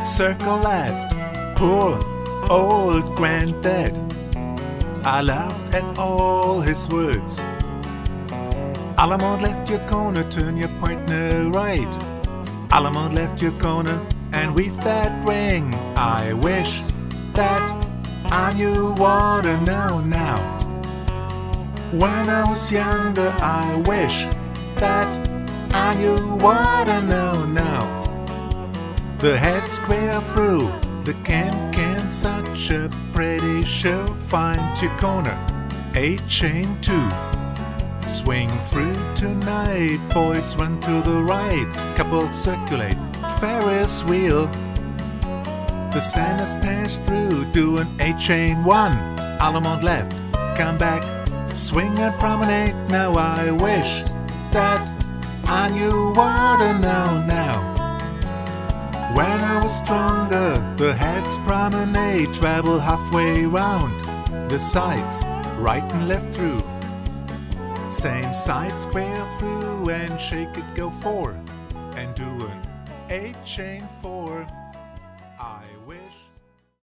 circle left, poor old granddad. I laughed at all his words. Allemande left your corner, turn your partner right. Allemande left your corner and weave that ring. I wish that I knew what I know now. When I was younger, I wish that I knew what I know now. The head square through the can, such a pretty show. Find your corner, a chain 2. Swing through tonight, boys run to the right. Couples circulate, Ferris wheel. The Santas pass through, do an A chain 1. Allemande left, come back, swing and promenade. Now I wish that I knew what I know now. When I was stronger, the heads promenade, travel halfway round the sides, right and left through. Same side square through and shake it, go 4 and do an A chain 4.